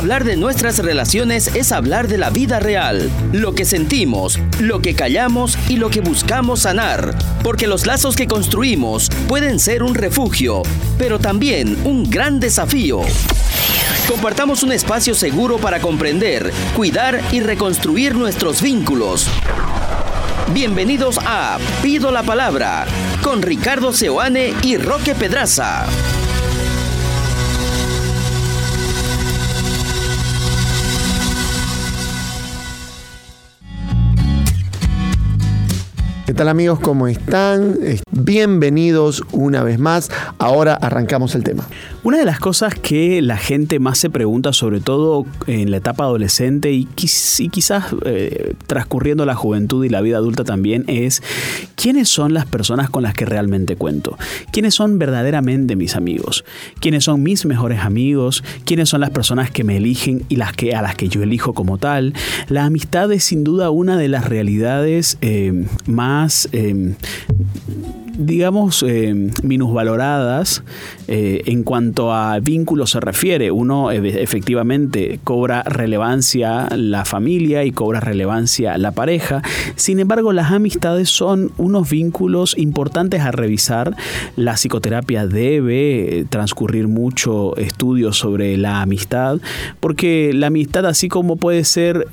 Hablar de nuestras relaciones es hablar de la vida real, lo que sentimos, lo que callamos y lo que buscamos sanar, porque los lazos que construimos pueden ser un refugio, pero también un gran desafío. Compartamos un espacio seguro para comprender, cuidar y reconstruir nuestros vínculos. Bienvenidos a Pido la Palabra, con Ricardo Seoane y Roque Pedraza. ¿Qué tal, amigos? ¿Cómo están? Bienvenidos una vez más. Ahora arrancamos el tema. Una de las cosas que la gente más se pregunta, sobre todo en la etapa adolescente y quizás transcurriendo la juventud y la vida adulta también, es ¿quiénes son las personas con las que realmente cuento? ¿Quiénes son verdaderamente mis amigos? ¿Quiénes son mis mejores amigos? ¿Quiénes son las personas que me eligen y a las que yo elijo como tal? La amistad es sin duda una de las realidades más minusvaloradas en cuanto a vínculos se refiere. Uno efectivamente cobra relevancia la familia y cobra relevancia la pareja. Sin embargo, las amistades son unos vínculos importantes a revisar. La psicoterapia debe transcurrir mucho estudio sobre la amistad, porque la amistad, así como puede ser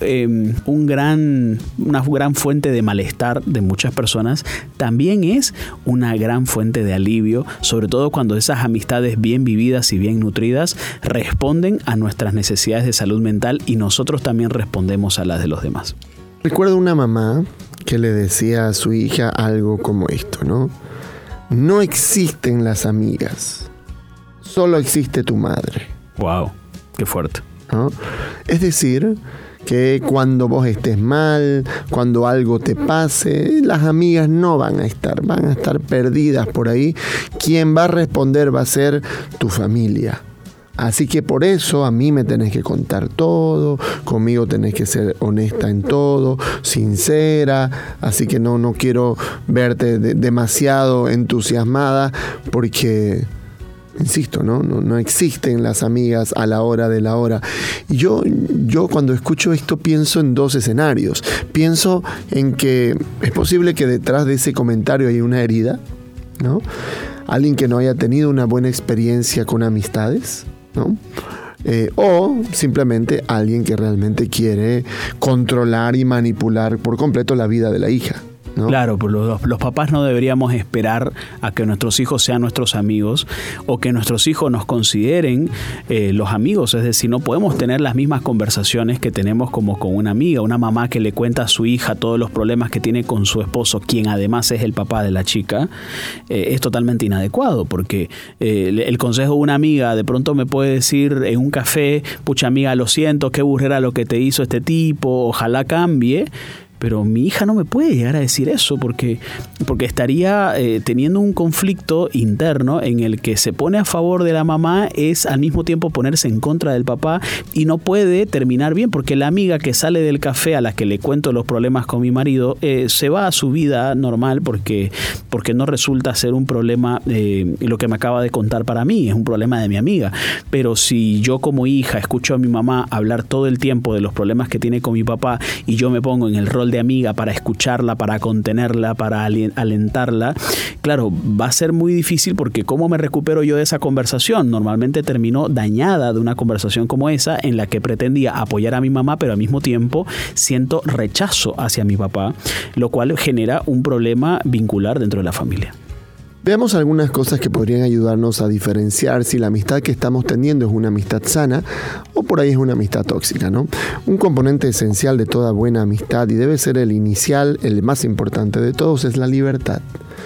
una gran fuente de malestar de muchas personas, también es una gran fuente de alivio, sobre todo cuando esas amistades bien vividas y bien nutridas responden a nuestras necesidades de salud mental y nosotros también respondemos a las de los demás. Recuerdo una mamá que le decía a su hija algo como esto, ¿no? No existen las amigas, solo existe tu madre. Wow, qué fuerte. ¿No? Es decir, que cuando vos estés mal, cuando algo te pase, las amigas no van a estar perdidas por ahí. Quien va a responder va a ser tu familia. Así que por eso a mí me tenés que contar todo, conmigo tenés que ser honesta en todo, sincera, así que no quiero verte demasiado entusiasmada porque... Insisto, no existen las amigas a la hora de la hora. Yo cuando escucho esto pienso en dos escenarios. Pienso en que es posible que detrás de ese comentario hay una herida, ¿no? Alguien que no haya tenido una buena experiencia con amistades, ¿no? O simplemente alguien que realmente quiere controlar y manipular por completo la vida de la hija, ¿no? Claro, pues los papás no deberíamos esperar a que nuestros hijos sean nuestros amigos o que nuestros hijos nos consideren los amigos. Es decir, no podemos tener las mismas conversaciones que tenemos como con una amiga. Una mamá que le cuenta a su hija todos los problemas que tiene con su esposo, quien además es el papá de la chica, es totalmente inadecuado, porque el consejo de una amiga de pronto me puede decir en un café: pucha amiga, lo siento, qué burrera lo que te hizo este tipo, ojalá cambie. Pero mi hija no me puede llegar a decir eso porque estaría teniendo un conflicto interno en el que se pone a favor de la mamá es al mismo tiempo ponerse en contra del papá y no puede terminar bien, porque la amiga que sale del café a la que le cuento los problemas con mi marido se va a su vida normal porque no resulta ser un problema lo que me acaba de contar para mí, es un problema de mi amiga. Pero si yo como hija escucho a mi mamá hablar todo el tiempo de los problemas que tiene con mi papá y yo me pongo en el rol de amiga para escucharla, para contenerla, para alentarla, claro, va a ser muy difícil, porque ¿cómo me recupero yo de esa conversación? Normalmente termino dañada de una conversación como esa en la que pretendía apoyar a mi mamá, pero al mismo tiempo siento rechazo hacia mi papá, lo cual genera un problema vincular dentro de la familia. Veamos algunas cosas que podrían ayudarnos a diferenciar si la amistad que estamos teniendo es una amistad sana o por ahí es una amistad tóxica, ¿no? Un componente esencial de toda buena amistad, y debe ser el inicial, el más importante de todos, es la libertad.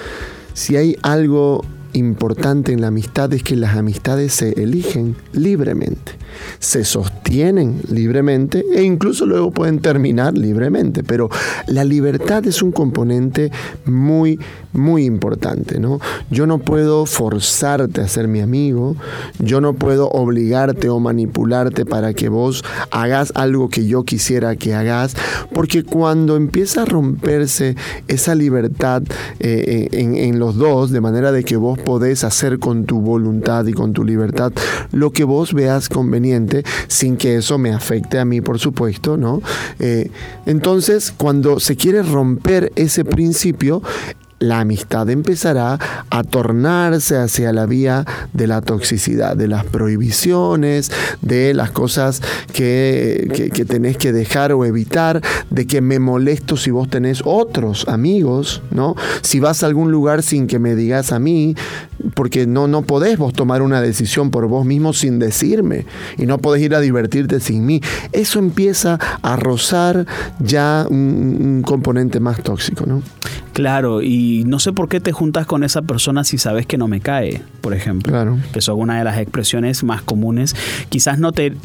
Si hay algo importante en la amistad, es que las amistades se eligen libremente, se sostienen libremente e incluso luego pueden terminar libremente, pero la libertad es un componente muy importante, ¿no? Yo no puedo forzarte a ser mi amigo, yo no puedo obligarte o manipularte para que vos hagas algo que yo quisiera que hagas, porque cuando empieza a romperse esa libertad en los dos, de manera de que vos podés hacer con tu voluntad y con tu libertad lo que vos veas conveniente, sin que eso me afecte a mí, por supuesto, ¿no? Entonces, cuando se quiere romper ese principio, la amistad empezará a tornarse hacia la vía de la toxicidad, de las prohibiciones, de las cosas que tenés que dejar o evitar, de que me molesto si vos tenés otros amigos, ¿no? Si vas a algún lugar sin que me digas a mí, porque no podés vos tomar una decisión por vos mismo sin decirme, y no podés ir a divertirte sin mí. Eso empieza a rozar ya un componente más tóxico, ¿no? Claro, y no sé por qué te juntas con esa persona si sabes que no me cae, por ejemplo. Claro. Que son una de las expresiones más comunes. Quizás no te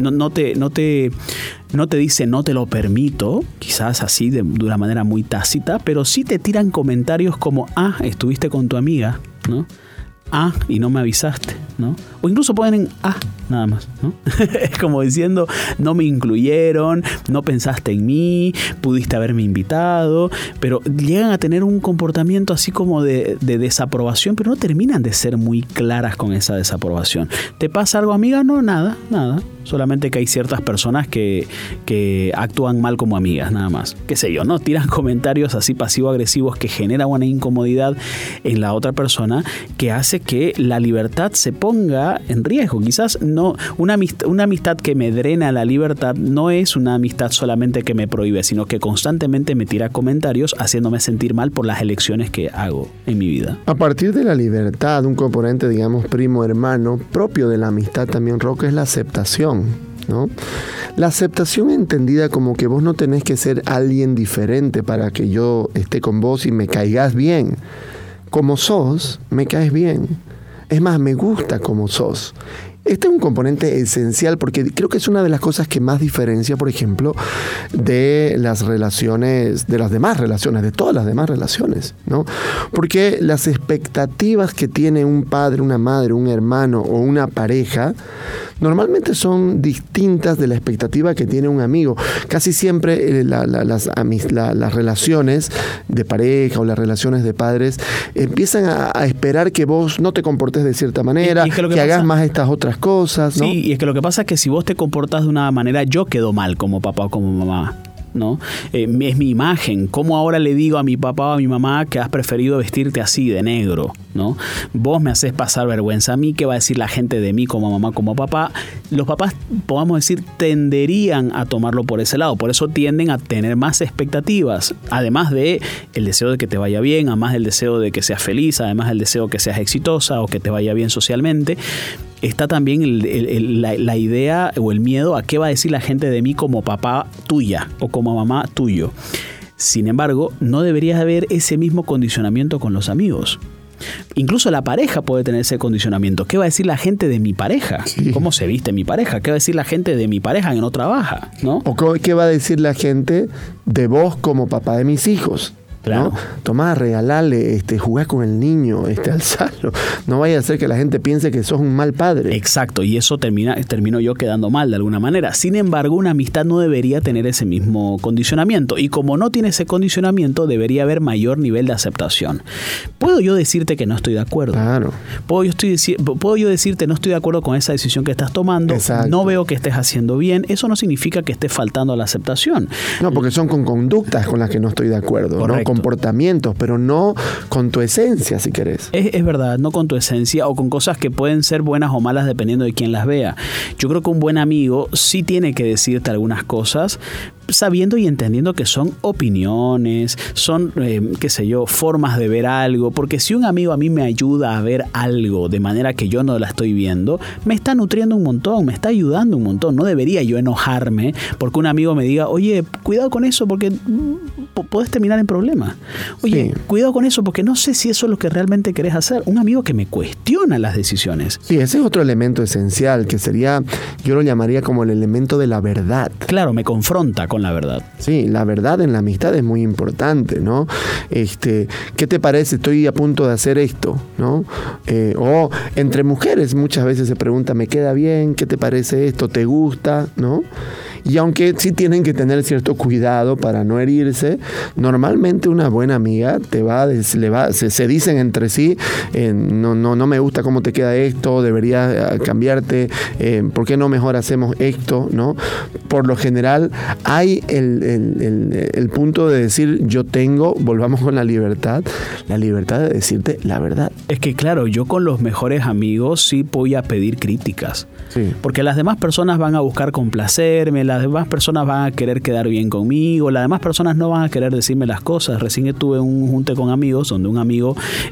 dice no te lo permito, quizás así de una manera muy tácita, pero sí te tiran comentarios como, estuviste con tu amiga, ¿no? Y no me avisaste, ¿no? O incluso ponen nada más, ¿no? Es como diciendo, no me incluyeron, no pensaste en mí, pudiste haberme invitado, pero llegan a tener un comportamiento así como de desaprobación, pero no terminan de ser muy claras con esa desaprobación. ¿Te pasa algo, amiga? No, nada. Solamente que hay ciertas personas que actúan mal como amigas, nada más. Qué sé yo, ¿no? Tiran comentarios así pasivo-agresivos que generan una incomodidad en la otra persona que hace que la libertad se ponga en riesgo. Quizás no, una amistad que me drena la libertad no es una amistad solamente que me prohíbe, sino que constantemente me tira comentarios haciéndome sentir mal por las elecciones que hago en mi vida. A partir de la libertad, un componente, digamos, primo hermano, propio de la amistad también, Roque, es la aceptación, ¿no? La aceptación entendida como que vos no tenés que ser alguien diferente para que yo esté con vos y me caigas bien. Como sos, me caes bien. Es más, me gusta como sos. Este es un componente esencial porque creo que es una de las cosas que más diferencia, por ejemplo, de las relaciones, de las demás relaciones, de todas las demás relaciones, ¿no? Porque las expectativas que tiene un padre, una madre, un hermano o una pareja normalmente son distintas de la expectativa que tiene un amigo. Casi siempre las relaciones de pareja o las relaciones de padres empiezan a esperar que vos no te comportes de cierta manera, que hagas más estas otras cosas, ¿no? Sí, y es que lo que pasa es que si vos te comportas de una manera, yo quedo mal como papá o como mamá, ¿no? Es mi imagen. ¿Cómo ahora le digo a mi papá o a mi mamá que has preferido vestirte así de negro, ¿no? Vos me haces pasar vergüenza a mí. ¿Qué va a decir la gente de mí como mamá, como papá? Los papás, podamos decir, tenderían a tomarlo por ese lado. Por eso tienden a tener más expectativas. Además de el deseo de que te vaya bien, además del deseo de que seas feliz, además del deseo de que seas exitosa o que te vaya bien socialmente. Está también la idea o el miedo a qué va a decir la gente de mí como papá tuya o como mamá tuyo. Sin embargo, no debería haber ese mismo condicionamiento con los amigos. Incluso la pareja puede tener ese condicionamiento. ¿Qué va a decir la gente de mi pareja? Sí. ¿Cómo se viste mi pareja? ¿Qué va a decir la gente de mi pareja que no trabaja? ¿No? ¿O qué va a decir la gente de vos como papá de mis hijos? Claro. ¿No? Tomá, regalale, jugá con el niño, alzalo. No vaya a ser que la gente piense que sos un mal padre. Exacto, y eso termino yo quedando mal de alguna manera. Sin embargo, una amistad no debería tener ese mismo condicionamiento. Y como no tiene ese condicionamiento, debería haber mayor nivel de aceptación. ¿Puedo yo decirte que no estoy de acuerdo? Claro. ¿Puedo yo decirte no estoy de acuerdo con esa decisión que estás tomando? Exacto. No veo que estés haciendo bien. Eso no significa que estés faltando a la aceptación. No, porque son con conductas con las que no estoy de acuerdo. Correcto. ¿No? Comportamientos, pero no con tu esencia, si querés. Es verdad, no con tu esencia o con cosas que pueden ser buenas o malas dependiendo de quién las vea. Yo creo que un buen amigo sí tiene que decirte algunas cosas sabiendo y entendiendo que son opiniones, son, formas de ver algo, porque si un amigo a mí me ayuda a ver algo de manera que yo no la estoy viendo, me está nutriendo un montón, me está ayudando un montón. No debería yo enojarme porque un amigo me diga, oye, cuidado con eso porque podés terminar en problemas. Oye, sí, cuidado con eso porque no sé si eso es lo que realmente querés hacer. Un amigo que me cuestiona las decisiones. Sí, ese es otro elemento esencial que sería, yo lo llamaría como el elemento de la verdad. Claro, me confronta con la verdad. Sí, la verdad en la amistad es muy importante, ¿no? ¿Qué te parece? Estoy a punto de hacer esto, ¿no? O entre mujeres muchas veces se pregunta, ¿me queda bien? ¿Qué te parece esto? ¿Te gusta? ¿No? Y aunque sí tienen que tener cierto cuidado para no herirse, normalmente una buena amiga se dicen entre sí, no me gusta cómo te queda esto, deberías cambiarte, ¿por qué no mejor hacemos esto? ¿No? Por lo general hay el punto de decir volvamos con la libertad de decirte la verdad. Es que claro, yo con los mejores amigos sí voy a pedir críticas. Sí. Porque las demás personas van a buscar complacerme, las demás personas van a querer quedar bien conmigo, las demás personas no van a querer decirme las cosas. Recién tuve un junte con amigos donde un amigo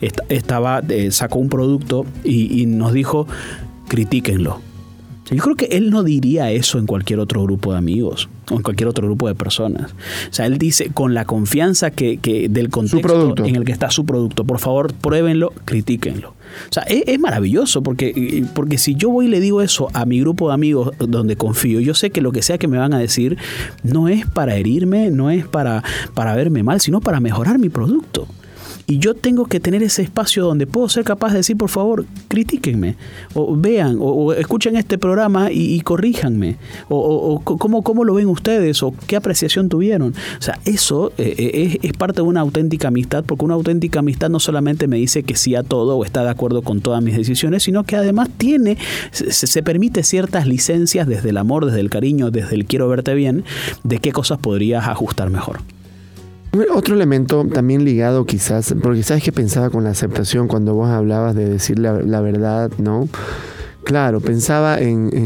sacó un producto y nos dijo, critíquenlo. Yo creo que él no diría eso en cualquier otro grupo de amigos o en cualquier otro grupo de personas. O sea, él dice con la confianza que del contexto en el que está su producto, por favor, pruébenlo, critíquenlo. O sea, es maravilloso porque si yo voy y le digo eso a mi grupo de amigos donde confío, yo sé que lo que sea que me van a decir no es para herirme, no es para verme mal, sino para mejorar mi producto. Y yo tengo que tener ese espacio donde puedo ser capaz de decir, por favor, critíquenme, o vean, o escuchen este programa y corríjanme, o cómo lo ven ustedes, o qué apreciación tuvieron. O sea, eso es parte de una auténtica amistad, porque una auténtica amistad no solamente me dice que sí a todo o está de acuerdo con todas mis decisiones, sino que además se permite ciertas licencias desde el amor, desde el cariño, desde el quiero verte bien, de qué cosas podrías ajustar mejor. Otro elemento también ligado quizás, porque sabes que pensaba con la aceptación cuando vos hablabas de decir la verdad, ¿no? Claro, pensaba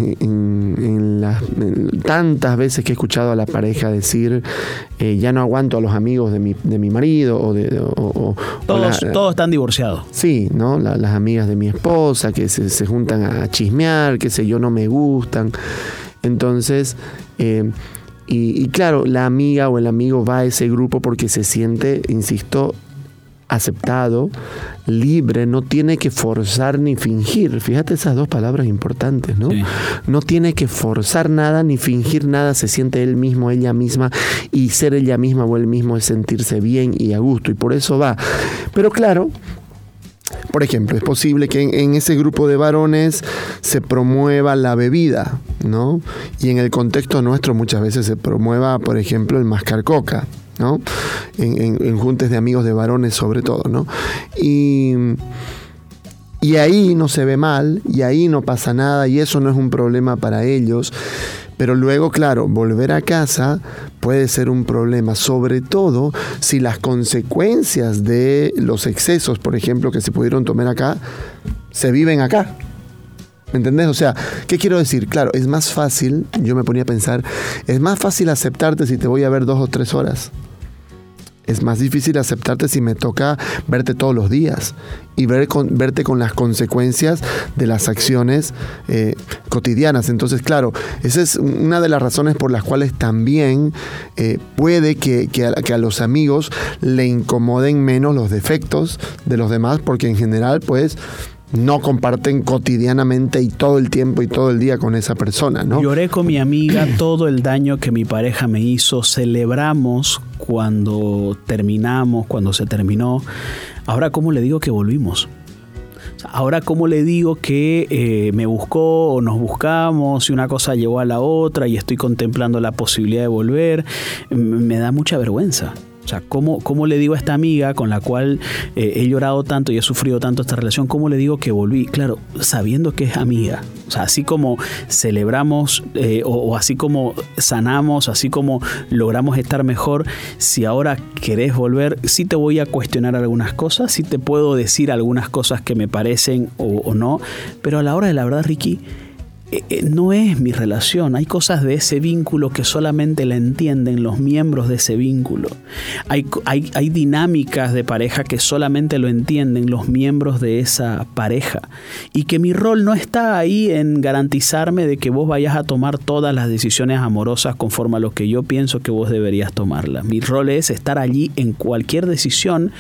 en tantas veces que he escuchado a la pareja decir ya no aguanto a los amigos de mi marido todos están divorciados. Sí, ¿no? Las amigas de mi esposa que se juntan a chismear, qué sé yo, no me gustan. Entonces Y claro, la amiga o el amigo va a ese grupo porque se siente, insisto, aceptado, libre, no tiene que forzar ni fingir. Fíjate esas dos palabras importantes, ¿no? Sí. No tiene que forzar nada ni fingir nada, se siente él mismo, ella misma, y ser ella misma o él mismo es sentirse bien y a gusto, y por eso va. Pero claro, por ejemplo, es posible que en ese grupo de varones se promueva la bebida, ¿no? Y en el contexto nuestro muchas veces se promueva, por ejemplo, el mascar coca, ¿no? En juntes de amigos de varones sobre todo, ¿no? Y ahí no se ve mal, y ahí no pasa nada, y eso no es un problema para ellos. Pero luego, claro, volver a casa puede ser un problema, sobre todo si las consecuencias de los excesos, por ejemplo, que se pudieron tomar acá, se viven acá. ¿Me entendés? O sea, ¿qué quiero decir? Claro, es más fácil, yo me ponía a pensar, es más fácil aceptarte si te voy a ver 2 o 3 horas. Es más difícil aceptarte si me toca verte todos los días y verte con las consecuencias de las acciones cotidianas. Entonces, claro, esa es una de las razones por las cuales también puede que a los amigos le incomoden menos los defectos de los demás, porque en general, pues, no comparten cotidianamente y todo el tiempo y todo el día con esa persona, ¿no? Lloré con mi amiga todo el daño que mi pareja me hizo. Celebramos cuando terminamos, cuando se terminó. Ahora, ¿cómo le digo que volvimos? Ahora, ¿cómo le digo que me buscó o nos buscamos y una cosa llevó a la otra y estoy contemplando la posibilidad de volver? Me da mucha vergüenza. O sea, ¿cómo le digo a esta amiga con la cual he llorado tanto y he sufrido tanto esta relación, cómo le digo que volví? Claro, sabiendo que es amiga. O sea, así como celebramos o así como sanamos, así como logramos estar mejor, si ahora querés volver, sí te voy a cuestionar algunas cosas, sí te puedo decir algunas cosas que me parecen o no, pero a la hora de la verdad, Ricky, no es mi relación. Hay cosas de ese vínculo que solamente la entienden los miembros de ese vínculo. Hay dinámicas de pareja que solamente lo entienden los miembros de esa pareja. Y que mi rol no está ahí en garantizarme de que vos vayas a tomar todas las decisiones amorosas conforme a lo que yo pienso que vos deberías tomarlas. Mi rol es estar allí en cualquier decisión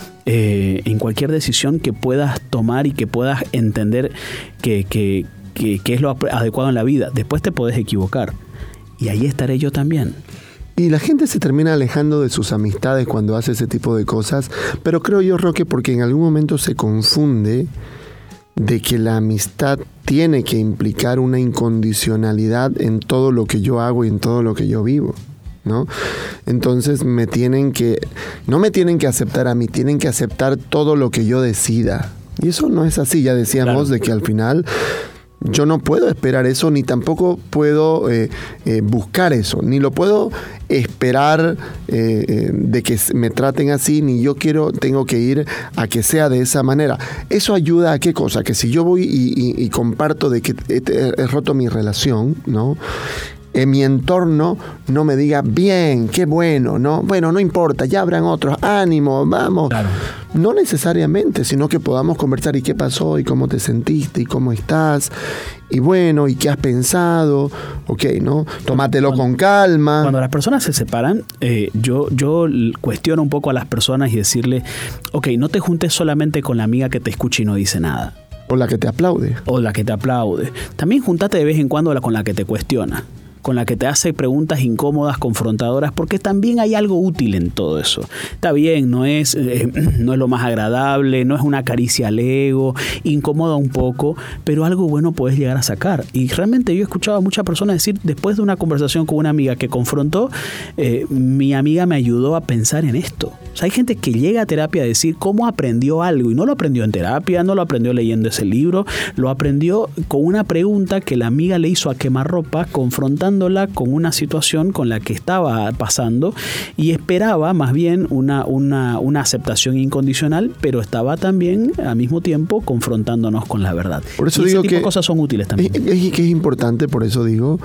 que puedas tomar y que puedas entender que es lo adecuado en la vida. Después te podés equivocar y ahí estaré yo también. Y la gente se termina alejando de sus amistades cuando hace ese tipo de cosas, pero creo yo, Roque, porque en algún momento se confunde de que la amistad tiene que implicar una incondicionalidad en todo lo que yo hago y en todo lo que yo vivo, ¿no? Entonces no me tienen que aceptar a mí, tienen que aceptar todo lo que yo decida. Y eso no es así, ya decíamos, claro, de que al final yo no puedo esperar eso, ni tampoco puedo buscar eso, ni lo puedo esperar de que me traten así, ni yo tengo que ir a que sea de esa manera. Eso ayuda a qué cosa, que si yo voy y comparto de que he roto mi relación, ¿no? En mi entorno no me diga, bien, qué bueno, ¿no? Bueno, no importa, ya habrán otros, ánimo, vamos. Claro. No necesariamente, sino que podamos conversar, ¿y qué pasó? ¿Y cómo te sentiste? ¿Y cómo estás? Y bueno, ¿y qué has pensado? Ok, ¿no? Tómatelo con calma. Cuando las personas se separan, yo cuestiono un poco a las personas y decirle, ok, no te juntes solamente con la amiga que te escucha y no dice nada. O la que te aplaude. También juntate de vez en cuando con la que te cuestiona, con la que te hace preguntas incómodas, confrontadoras, porque también hay algo útil en todo eso. Está bien, no es lo más agradable, no es una caricia al ego, incomoda un poco, pero algo bueno puedes llegar a sacar. Y realmente yo he escuchado a muchas personas decir, después de una conversación con una amiga que confrontó, mi amiga me ayudó a pensar en esto. O sea, hay gente que llega a terapia a decir cómo aprendió algo, y no lo aprendió en terapia, no lo aprendió leyendo ese libro, lo aprendió con una pregunta que la amiga le hizo a quemarropa, confrontándola con una situación con la que estaba pasando, y esperaba más bien una aceptación incondicional, pero estaba también al mismo tiempo confrontándonos con la verdad. Por eso y digo ese tipo de cosas son útiles también. Que es importante, por eso digo,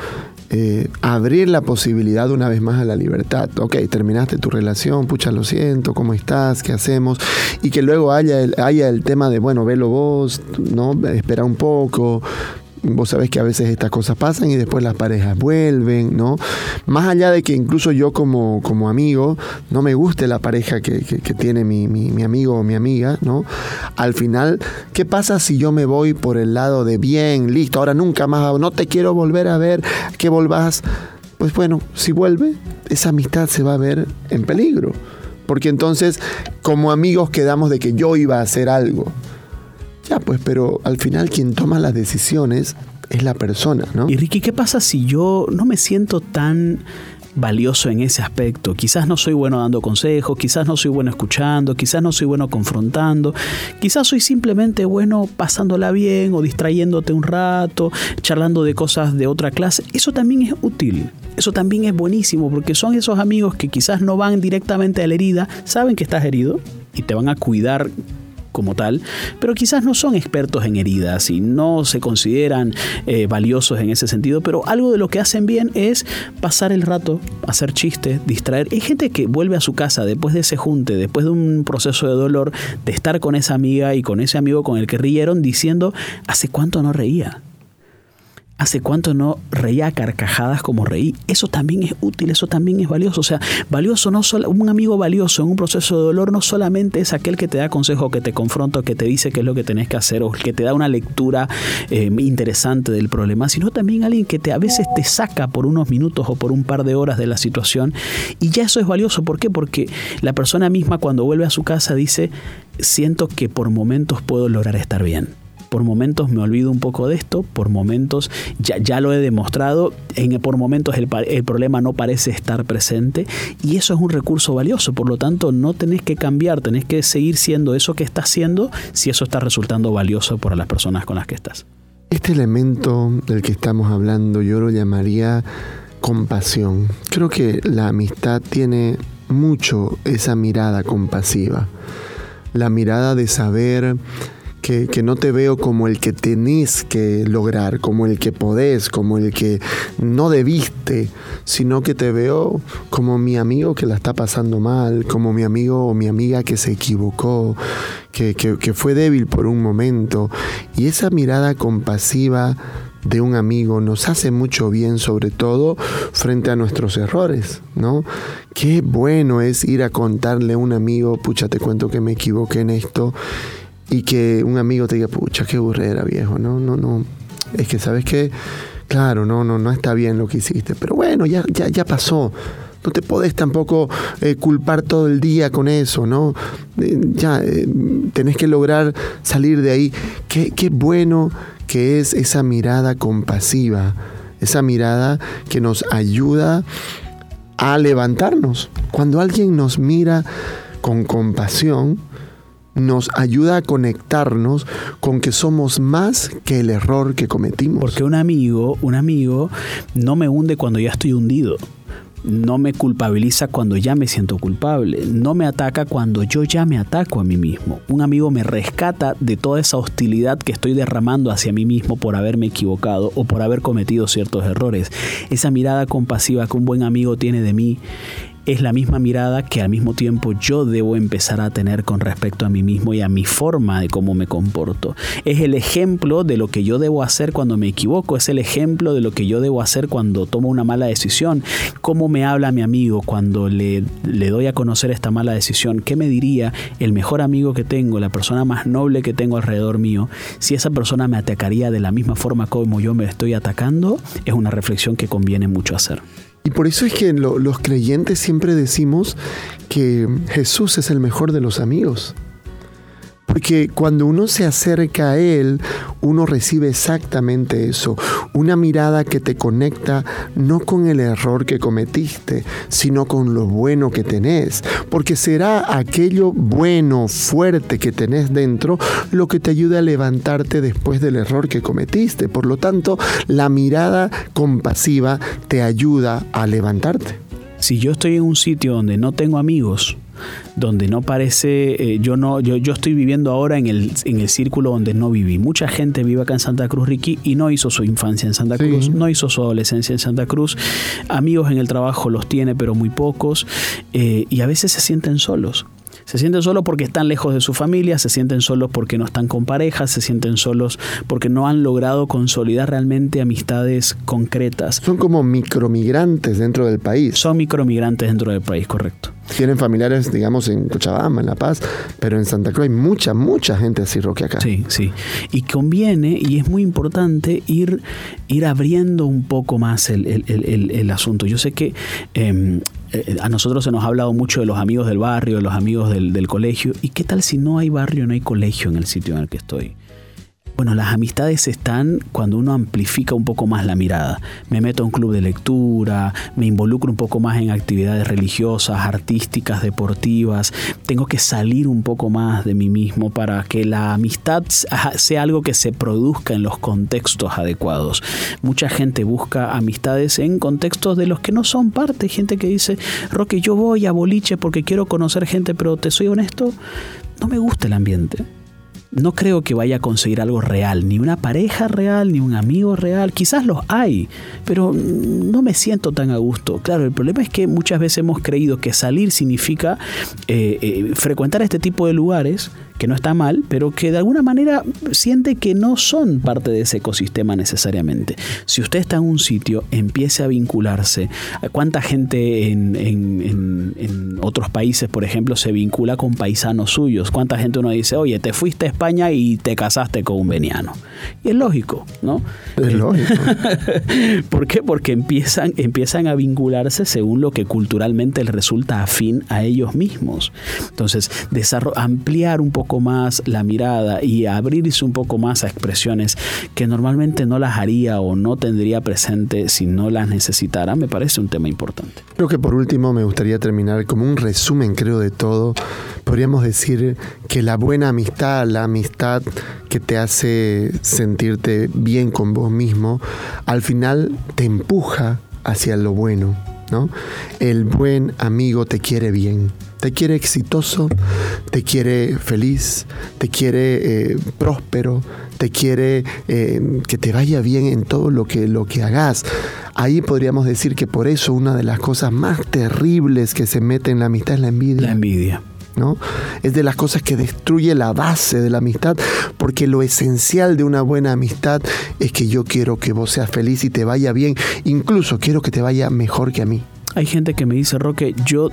abrir la posibilidad una vez más a la libertad. Ok, terminaste tu relación, pucha, lo siento, ¿cómo estás? ¿Qué hacemos? Y que luego haya el tema de, bueno, velo vos, ¿no? Espera un poco. Vos sabés que a veces estas cosas pasan y después las parejas vuelven, ¿no? Más allá de que incluso yo como amigo no me guste la pareja que tiene mi amigo o mi amiga, ¿no? Al final, ¿qué pasa si yo me voy por el lado de bien, listo, ahora nunca más, no te quiero volver a ver, que volvás? Pues bueno, si vuelve, esa amistad se va a ver en peligro. Porque entonces, como amigos quedamos de que yo iba a hacer algo. Ya, pues, pero al final quien toma las decisiones es la persona, ¿no? Y Ricky, ¿qué pasa si yo no me siento tan valioso en ese aspecto? Quizás no soy bueno dando consejos, quizás no soy bueno escuchando, quizás no soy bueno confrontando, quizás soy simplemente bueno pasándola bien o distrayéndote un rato, charlando de cosas de otra clase. Eso también es útil, eso también es buenísimo, porque son esos amigos que quizás no van directamente a la herida, saben que estás herido y te van a cuidar como tal, pero quizás no son expertos en heridas y no se consideran valiosos en ese sentido, pero algo de lo que hacen bien es pasar el rato, hacer chistes, distraer. Hay gente que vuelve a su casa después de ese junte, después de un proceso de dolor, de estar con esa amiga y con ese amigo con el que rieron, diciendo, ¿hace cuánto no reía? ¿Hace cuánto no reía a carcajadas como reí? Eso también es útil, eso también es valioso. O sea, valioso no solo, un amigo valioso en un proceso de dolor no solamente es aquel que te da consejo, que te confronta, que te dice qué es lo que tenés que hacer o que te da una lectura interesante del problema, sino también alguien que a veces te saca por unos minutos o por un par de horas de la situación. Y ya eso es valioso. ¿Por qué? Porque la persona misma cuando vuelve a su casa dice, siento que por momentos puedo lograr estar bien. Por momentos me olvido un poco de esto, por momentos ya lo he demostrado, por momentos el problema no parece estar presente, y eso es un recurso valioso. Por lo tanto, no tenés que cambiar, tenés que seguir siendo eso que estás siendo si eso está resultando valioso para las personas con las que estás. Este elemento del que estamos hablando yo lo llamaría compasión. Creo que la amistad tiene mucho esa mirada compasiva, la mirada de saber que no te veo como el que tenés que lograr, como el que podés, como el que no debiste, sino que te veo como mi amigo que la está pasando mal, como mi amigo o mi amiga que se equivocó, que fue débil por un momento. Y esa mirada compasiva de un amigo nos hace mucho bien, sobre todo frente a nuestros errores, ¿no? Qué bueno es ir a contarle a un amigo, pucha, te cuento que me equivoqué en esto, y que un amigo te diga, pucha, qué burrera, viejo, no, es que, ¿sabes qué? Claro, no está bien lo que hiciste, pero bueno, ya pasó, No te podés tampoco culpar todo el día con eso, ¿no? Tenés que lograr salir de ahí. Qué bueno que es esa mirada compasiva, esa mirada que nos ayuda a levantarnos. Cuando alguien nos mira con compasión, nos ayuda a conectarnos con que somos más que el error que cometimos. Porque un amigo no me hunde cuando ya estoy hundido. No me culpabiliza cuando ya me siento culpable. No me ataca cuando yo ya me ataco a mí mismo. Un amigo me rescata de toda esa hostilidad que estoy derramando hacia mí mismo por haberme equivocado o por haber cometido ciertos errores. Esa mirada compasiva que un buen amigo tiene de mí es la misma mirada que al mismo tiempo yo debo empezar a tener con respecto a mí mismo y a mi forma de cómo me comporto. Es el ejemplo de lo que yo debo hacer cuando me equivoco, es el ejemplo de lo que yo debo hacer cuando tomo una mala decisión. ¿Cómo me habla mi amigo cuando le doy a conocer esta mala decisión? ¿Qué me diría el mejor amigo que tengo, la persona más noble que tengo alrededor mío? Si esa persona me atacaría de la misma forma como yo me estoy atacando, es una reflexión que conviene mucho hacer. Y por eso es que los creyentes siempre decimos que Jesús es el mejor de los amigos. Porque cuando uno se acerca a Él, uno recibe exactamente eso. Una mirada que te conecta no con el error que cometiste, sino con lo bueno que tenés. Porque será aquello bueno, fuerte que tenés dentro lo que te ayuda a levantarte después del error que cometiste. Por lo tanto, la mirada compasiva te ayuda a levantarte. Si yo estoy en un sitio donde no tengo amigos, donde no parece, yo estoy viviendo ahora en el círculo donde no viví. Mucha gente vive acá en Santa Cruz, Ricky, y no hizo su infancia en Santa Cruz, sí. No hizo su adolescencia en Santa Cruz. Amigos en el trabajo los tiene, pero muy pocos, y a veces se sienten solos. Se sienten solos porque están lejos de su familia, se sienten solos porque no están con pareja, se sienten solos porque no han logrado consolidar realmente amistades concretas. Son como micromigrantes dentro del país. Son micromigrantes dentro del país, correcto. Tienen familiares, digamos, en Cochabamba, en La Paz, pero en Santa Cruz hay mucha gente así, Roque, acá. Sí. Y conviene, y es muy importante, ir abriendo un poco más el asunto. Yo sé que a nosotros se nos ha hablado mucho de los amigos del barrio, de los amigos del colegio. ¿Y qué tal si no hay barrio, no hay colegio en el sitio en el que estoy? Bueno, las amistades están cuando uno amplifica un poco más la mirada. Me meto a un club de lectura, me involucro un poco más en actividades religiosas, artísticas, deportivas. Tengo que salir un poco más de mí mismo para que la amistad sea algo que se produzca en los contextos adecuados. Mucha gente busca amistades en contextos de los que no son parte. Gente que dice, Roque, yo voy a boliche porque quiero conocer gente, pero te soy honesto, no me gusta el ambiente. No creo que vaya a conseguir algo real, ni una pareja real, ni un amigo real. Quizás los hay, pero no me siento tan a gusto. Claro, el problema es que muchas veces hemos creído que salir significa frecuentar este tipo de lugares, que no está mal, pero que de alguna manera siente que no son parte de ese ecosistema necesariamente. Si usted está en un sitio, empiece a vincularse. ¿Cuánta gente en otros países, por ejemplo, se vincula con paisanos suyos? ¿Cuánta gente uno dice, oye, te fuiste a España y te casaste con un veniano? Y es lógico, ¿no? Es lógico. ¿Por qué? Porque empiezan a vincularse según lo que culturalmente les resulta afín a ellos mismos. Entonces, ampliar un poco más la mirada y abrirse un poco más a expresiones que normalmente no las haría o no tendría presente si no las necesitara, me parece un tema importante. Creo que por último me gustaría terminar como un resumen, creo, de todo. Podríamos decir que la buena amistad, la amistad que te hace sentirte bien con vos mismo, al final te empuja hacia lo bueno, ¿no? El buen amigo te quiere bien. Te quiere exitoso, te quiere feliz, te quiere próspero, te quiere que te vaya bien en todo lo que hagas. Ahí podríamos decir que por eso una de las cosas más terribles que se mete en la amistad es la envidia. La envidia. ¿No? Es de las cosas que destruye la base de la amistad, porque lo esencial de una buena amistad es que yo quiero que vos seas feliz y te vaya bien, incluso quiero que te vaya mejor que a mí. Hay gente que me dice, Roque, yo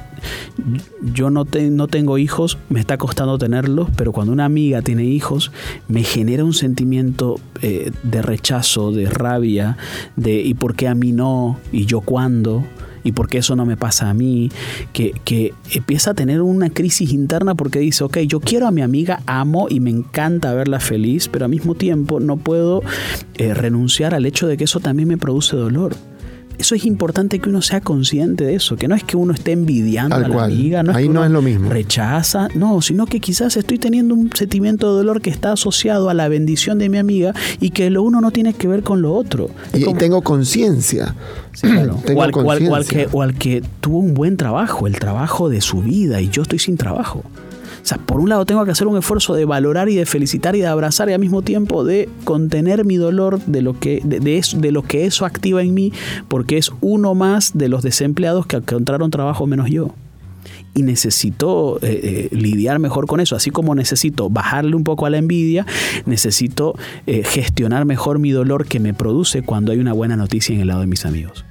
no tengo hijos, me está costando tenerlos, pero cuando una amiga tiene hijos, me genera un sentimiento de rechazo, de rabia, de ¿y por qué a mí no? ¿Y yo cuándo? ¿Y por qué eso no me pasa a mí? Que empieza a tener una crisis interna porque dice, ok, yo quiero a mi amiga, amo y me encanta verla feliz, pero al mismo tiempo no puedo renunciar al hecho de que eso también me produce dolor. Eso es importante que uno sea consciente de eso, que no es que uno esté envidiando a la amiga, no es ahí que uno no es lo mismo. Rechaza, no, sino que quizás estoy teniendo un sentimiento de dolor que está asociado a la bendición de mi amiga y que lo uno no tiene que ver con lo otro. Y tengo conciencia. Sí, claro. O al que tuvo un buen trabajo, el trabajo de su vida, y yo estoy sin trabajo. O sea, por un lado tengo que hacer un esfuerzo de valorar y de felicitar y de abrazar y al mismo tiempo de contener mi dolor de lo que eso activa en mí, porque es uno más de los desempleados que encontraron trabajo menos yo. Y necesito lidiar mejor con eso. Así como necesito bajarle un poco a la envidia, necesito gestionar mejor mi dolor que me produce cuando hay una buena noticia en el lado de mis amigos.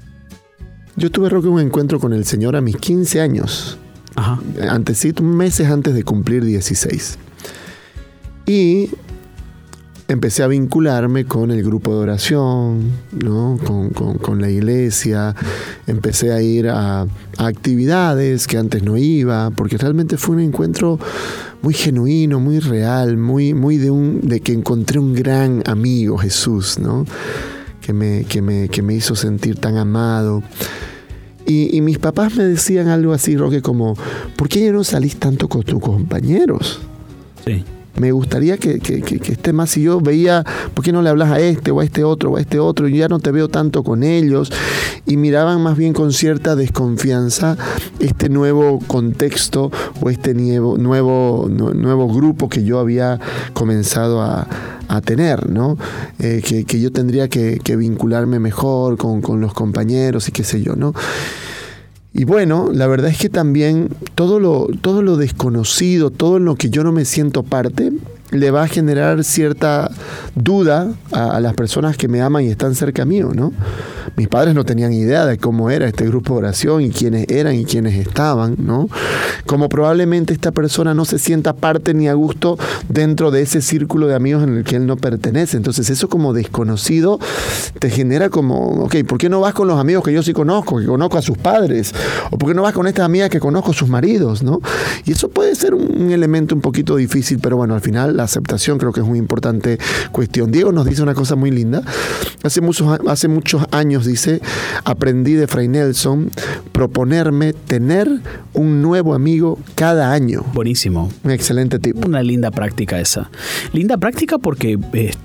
Yo tuve, Roque, un encuentro con el Señor a mis 15 años. Ajá. Meses antes de cumplir 16. Y empecé a vincularme con el grupo de oración, ¿no? con la iglesia. Empecé a ir a actividades que antes no iba, porque realmente fue un encuentro muy genuino, muy real, muy de que encontré un gran amigo, Jesús, ¿no? que me hizo sentir tan amado. Y mis papás me decían algo así, Roque, como, ¿por qué ya no salís tanto con tus compañeros? Sí. Me gustaría que esté más. Si yo veía, ¿por qué no le hablas a este o a este otro o a este otro? Yo ya no te veo tanto con ellos. Y miraban más bien con cierta desconfianza este nuevo contexto o este nuevo grupo que yo había comenzado a tener, ¿no? Que yo tendría que vincularme mejor con los compañeros y qué sé yo, ¿no? Y bueno, la verdad es que también todo lo desconocido, todo en lo que yo no me siento parte, le va a generar cierta duda a las personas que me aman y están cerca mío, ¿no? Mis padres no tenían idea de cómo era este grupo de oración y quiénes eran y quiénes estaban, ¿no? Como probablemente esta persona no se sienta parte ni a gusto dentro de ese círculo de amigos en el que él no pertenece. Entonces eso como desconocido te genera como, ok, ¿por qué no vas con los amigos que yo sí conozco, que conozco a sus padres? ¿O por qué no vas con estas amigas que conozco a sus maridos, ¿no? Y eso puede ser un elemento un poquito difícil, pero bueno, al final la aceptación creo que es una importante cuestión. Diego nos dice una cosa muy linda. Hace muchos años, dice, aprendí de Fray Nelson proponerme tener un nuevo amigo cada año. Buenísimo. Un excelente tip. Una linda práctica esa. Linda práctica porque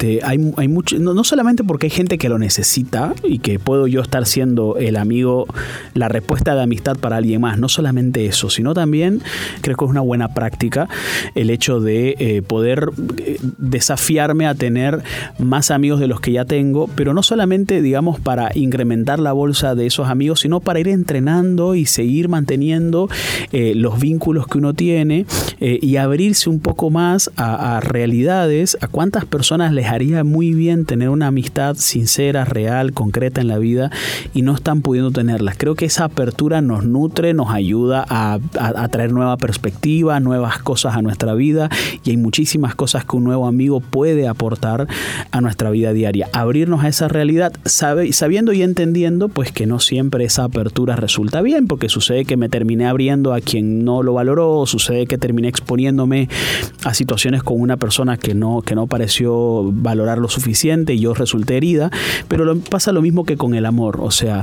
hay mucho, no solamente porque hay gente que lo necesita y que puedo yo estar siendo el amigo, la respuesta de amistad para alguien más. No solamente eso, sino también creo que es una buena práctica el hecho de poder desafiarme a tener más amigos de los que ya tengo, pero no solamente, digamos, para incrementar la bolsa de esos amigos, sino para ir entrenando y seguir manteniendo los vínculos que uno tiene y abrirse un poco más a realidades, a cuántas personas les haría muy bien tener una amistad sincera, real, concreta en la vida y no están pudiendo tenerlas. Creo que esa apertura nos nutre, nos ayuda a traer nueva perspectiva, nuevas cosas a nuestra vida y hay muchísimas cosas que un nuevo amigo puede aportar a nuestra vida diaria. Abrirnos a esa realidad sabiendo y entendiendo pues que no siempre esa apertura resulta bien, porque sucede que me terminé abriendo a quien no lo valoró, sucede que terminé exponiéndome a situaciones con una persona que no pareció valorar lo suficiente y yo resulté herida, pero pasa lo mismo que con el amor, o sea,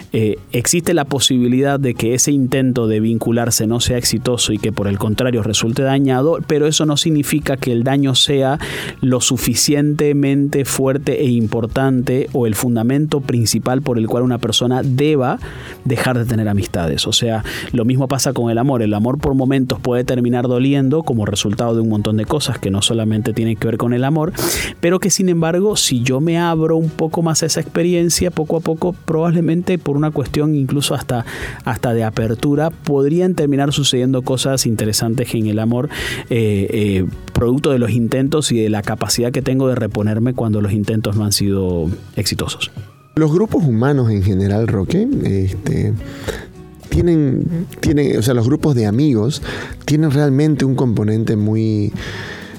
existe la posibilidad de que ese intento de vincularse no sea exitoso y que por el contrario resulte dañado, pero eso no significa que el daño sea lo suficientemente fuerte e importante o el fundamento principal por el cual una persona deba dejar de tener amistades. O sea, lo mismo pasa con el amor. El amor por momentos puede terminar doliendo como resultado de un montón de cosas que no solamente tienen que ver con el amor, pero que sin embargo, si yo me abro un poco más a esa experiencia, poco a poco, probablemente por una cuestión incluso hasta de apertura, podrían terminar sucediendo cosas interesantes en el amor, producto de los intentos y de la capacidad que tengo de reponerme cuando los intentos no han sido exitosos. Los grupos humanos en general, Roque, tienen, o sea, los grupos de amigos tienen realmente un componente muy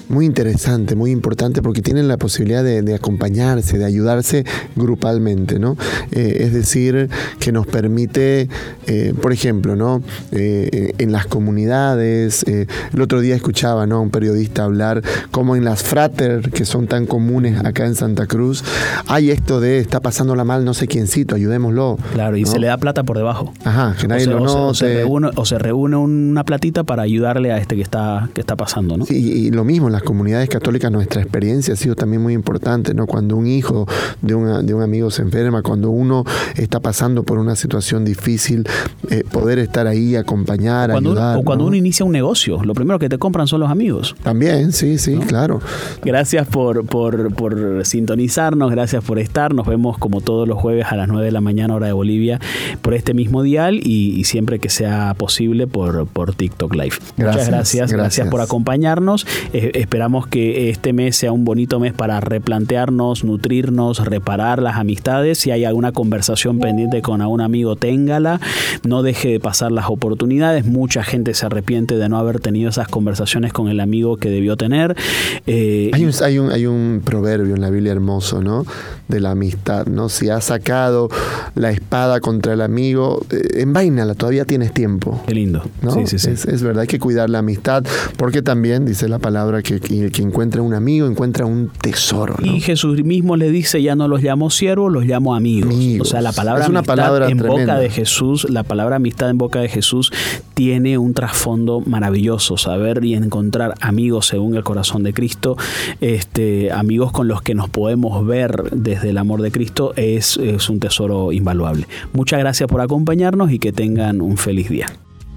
muy interesante, muy importante, porque tienen la posibilidad de acompañarse, de ayudarse grupalmente, ¿no? Es decir, que nos permite, por ejemplo, ¿no? En las comunidades, el otro día escuchaba, ¿no?, a un periodista hablar cómo en las frater, que son tan comunes acá en Santa Cruz, hay esto de está pasándola mal no sé quiéncito, ayudémoslo. Claro, y ¿no? se le da plata por debajo. Ajá, que nadie lo note. O se reúne una platita para ayudarle a este que está pasando, ¿no? Sí, y lo mismo en las comunidades católicas, nuestra experiencia ha sido también muy importante, ¿no? Cuando un hijo de un amigo se enferma, cuando uno está pasando por una situación difícil, poder estar ahí, acompañar, ayudar. O cuando ¿no? uno inicia un negocio, lo primero que te compran son los amigos. También, sí, ¿no? Claro. Gracias por sintonizarnos, gracias por estar. Nos vemos como todos los jueves a las 9 de la mañana, hora de Bolivia, por este mismo dial y siempre que sea posible por TikTok Live. Muchas gracias por acompañarnos. Esperamos que este mes sea un bonito mes para replantearnos, nutrirnos, reparar las amistades. Si hay alguna conversación pendiente con algún amigo, téngala. No deje de pasar las oportunidades. Mucha gente se arrepiente de no haber tenido esas conversaciones con el amigo que debió tener. Hay un proverbio en la Biblia hermoso, ¿no?, de la amistad, ¿no? Si has sacado la espada contra el amigo, envaínala, todavía tienes tiempo. Qué lindo. ¿No? Sí. Es verdad, hay que cuidar la amistad, porque también dice la palabra que el que encuentra un amigo encuentra un tesoro, ¿no? Y Jesús mismo le dice, ya no los llamo siervos, los llamo amigos. O sea, la palabra es una amistad palabra en tremenda. boca de Jesús, la palabra amistad en boca de Jesús tiene un trasfondo maravilloso. Saber y encontrar amigos según el corazón de Cristo, amigos con los que nos podemos ver desde el amor de Cristo, es un tesoro invaluable. Muchas gracias por acompañarnos y que tengan un feliz día.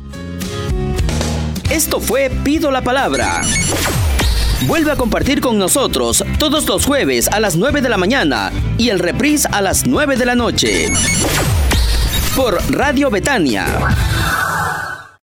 Esto fue Pido la Palabra. Vuelve a compartir con nosotros todos los jueves a las 9 de la mañana y el reprise a las 9 de la noche. Por Radio Betania.